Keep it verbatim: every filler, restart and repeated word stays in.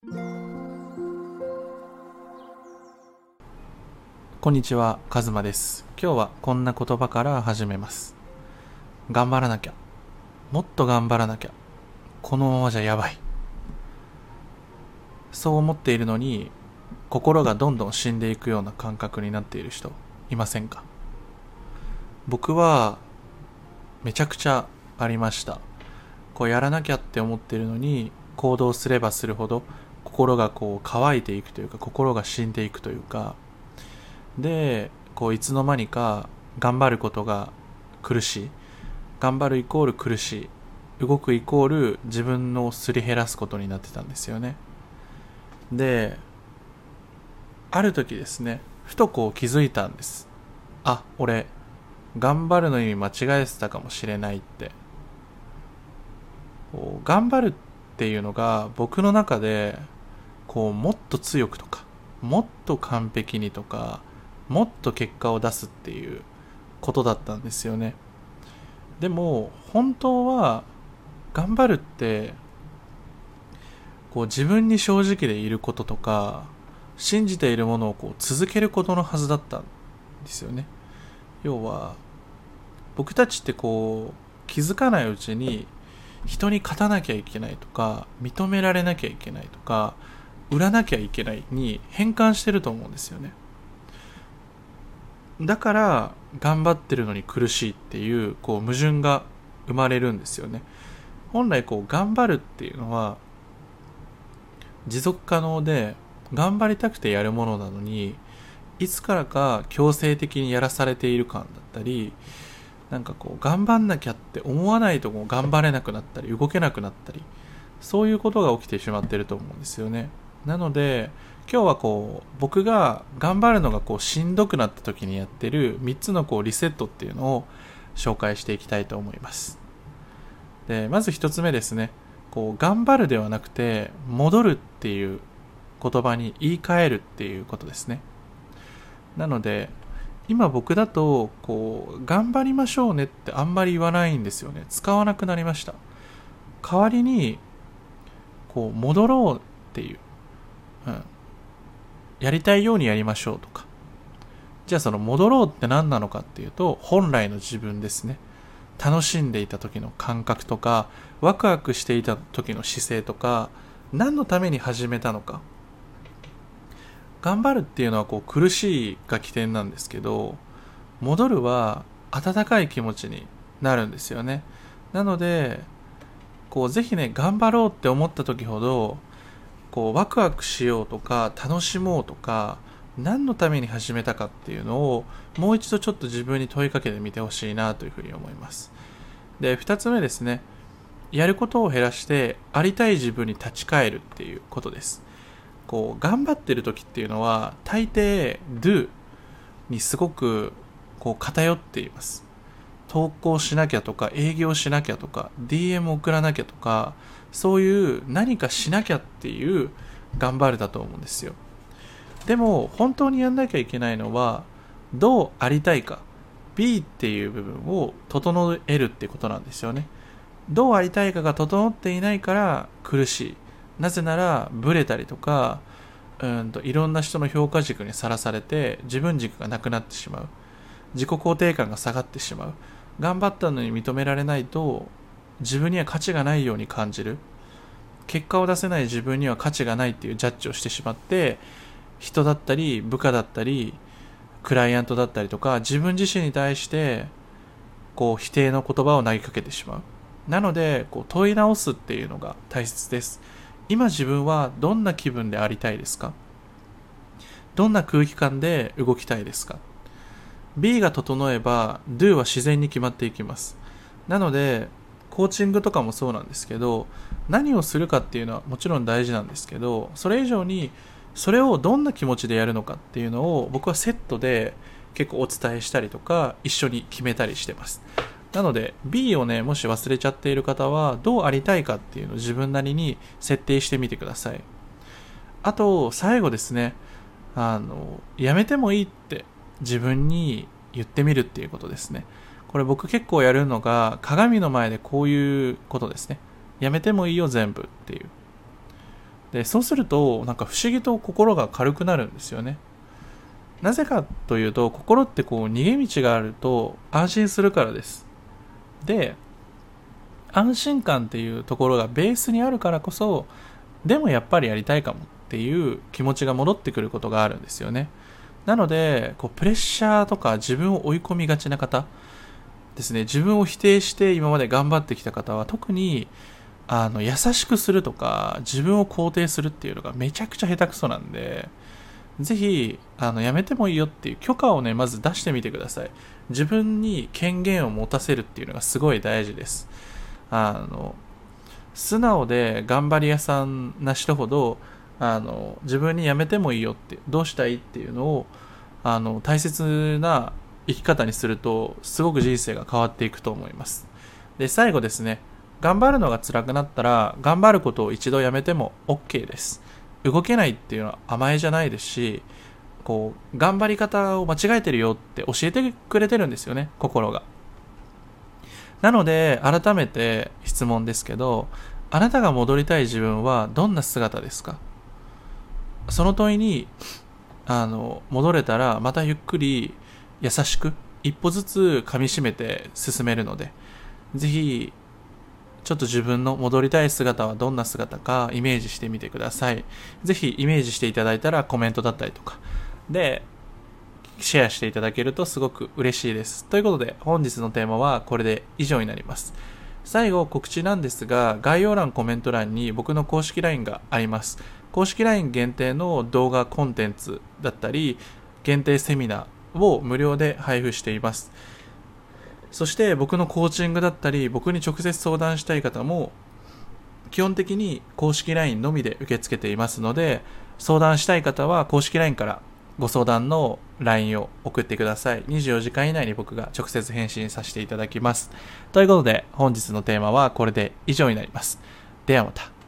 こんにちは、カズマです。今日はこんな言葉から始めます。頑張らなきゃ。もっと頑張らなきゃ。このままじゃやばい。そう思っているのに、心がどんどん死んでいくような感覚になっている人、いませんか？僕は、めちゃくちゃありました。こうやらなきゃって思っているのに、行動すればするほど、心がこう乾いていくというか、心が死んでいくというか、でこういつの間にか頑張ることが苦しい、頑張るイコール苦しい、動くイコール自分のすり減らすことになってたんですよね。である時ですね、ふとこう気づいたんです。あ、俺頑張るの意味間違えてたかもしれないって。こう頑張るっていうのが僕の中でこうもっと強くとか、もっと完璧にとか、もっと結果を出すっていうことだったんですよね。でも本当は頑張るってこう自分に正直でいることとか、信じているものをこう続けることのはずだったんですよね。要は僕たちってこう気づかないうちに人に勝たなきゃいけないとか、認められなきゃいけないとか、売らなきゃいけないに変換してると思うんですよね。だから頑張ってるのに苦しいっていうこう矛盾が生まれるんですよね。本来こう頑張るっていうのは持続可能で頑張りたくてやるものなのに、いつからか強制的にやらされている感だったり、なんかこう頑張んなきゃって思わないとこう頑張れなくなったり動けなくなったり、そういうことが起きてしまっていると思うんですよね。なので今日はこう僕が頑張るのがこうしんどくなった時にやってるみっつのこうリセットっていうのを紹介していきたいと思います。でまずひとつめですね、こう頑張るではなくて戻るっていう言葉に言い換えるっていうことですね。なので今僕だとこう頑張りましょうねってあんまり言わないんですよね。使わなくなりました。代わりにこう戻ろうっていう、うん、やりたいようにやりましょうとか。じゃあその戻ろうって何なのかっていうと、本来の自分ですね。楽しんでいた時の感覚とか、ワクワクしていた時の姿勢とか、何のために始めたのか。頑張るっていうのはこう苦しいが起点なんですけど、戻るは温かい気持ちになるんですよね。なのでこうぜひね、頑張ろうって思った時ほどこうワクワクしようとか楽しもうとか、何のために始めたかっていうのをもう一度ちょっと自分に問いかけてみてほしいなというふうに思います。でふたつめですね、やることを減らしてありたい自分に立ち返るっていうことです。こう頑張ってる時っていうのは大抵 do にすごくこう偏っています。投稿しなきゃとか営業しなきゃとか ディーエム 送らなきゃとか、そういう何かしなきゃっていう頑張るだと思うんですよ。でも本当にやんなきゃいけないのはどうありたいか、 B っていう部分を整えるってことなんですよね。どうありたいかが整っていないから苦しい。なぜならブレたりとか、うんといろんな人の評価軸にさらされて自分軸がなくなってしまう、自己肯定感が下がってしまう、頑張ったのに認められないと自分には価値がないように感じる、結果を出せない自分には価値がないっていうジャッジをしてしまって、人だったり部下だったりクライアントだったりとか自分自身に対してこう否定の言葉を投げかけてしまう。なのでこう問い直すっていうのが大切です。今自分はどんな気分でありたいですか？どんな空気感で動きたいですか？ B が整えば Do は自然に決まっていきます。なのでコーチングとかもそうなんですけど、何をするかっていうのはもちろん大事なんですけど、それ以上にそれをどんな気持ちでやるのかっていうのを僕はセットで結構お伝えしたりとか一緒に決めたりしてます。なので B をね、もし忘れちゃっている方はどうありたいかっていうのを自分なりに設定してみてください。あと最後ですね、あのやめてもいいって自分に言ってみるっていうことですね。これ僕結構やるのが鏡の前でこういうことですね。やめてもいいよ全部っていう。 でそうするとなんか不思議と心が軽くなるんですよね。なぜかというと、心ってこう逃げ道があると安心するからです。で安心感っていうところがベースにあるからこそ、でもやっぱりやりたいかもっていう気持ちが戻ってくることがあるんですよね。なのでこうプレッシャーとか自分を追い込みがちな方ですね、自分を否定して今まで頑張ってきた方は、特にあの優しくするとか自分を肯定するっていうのがめちゃくちゃ下手くそなんで、ぜひあのやめてもいいよっていう許可をね、まず出してみてください。自分に権限を持たせるっていうのがすごい大事です。あの素直で頑張り屋さんな人ほど、あの自分にやめてもいいよって、どうしたいっていうのをあの大切な生き方にすると、すごく人生が変わっていくと思います。で最後ですね、頑張るのが辛くなったら頑張ることを一度やめても OK です。動けないっていうのは甘えじゃないですし、こう頑張り方を間違えてるよって教えてくれてるんですよね、心が。なので改めて質問ですけど、あなたが戻りたい自分はどんな姿ですか？その問いにあの戻れたら、またゆっくり優しく一歩ずつ噛み締めて進めるので、ぜひちょっと自分の戻りたい姿はどんな姿かイメージしてみてください。ぜひイメージしていただいたらコメントだったりとかでシェアしていただけるとすごく嬉しいです。ということで本日のテーマはこれで以上になります。最後告知なんですが、概要欄コメント欄に僕の公式 ライン があります。公式 ライン 限定の動画コンテンツだったり限定セミナーを無料で配布しています。そして僕のコーチングだったり僕に直接相談したい方も基本的に公式 ライン のみで受け付けていますので、相談したい方は公式 ライン からご相談の ライン を送ってください。にじゅうよじかん以内に僕が直接返信させていただきます。ということで本日のテーマはこれで以上になります。ではまた。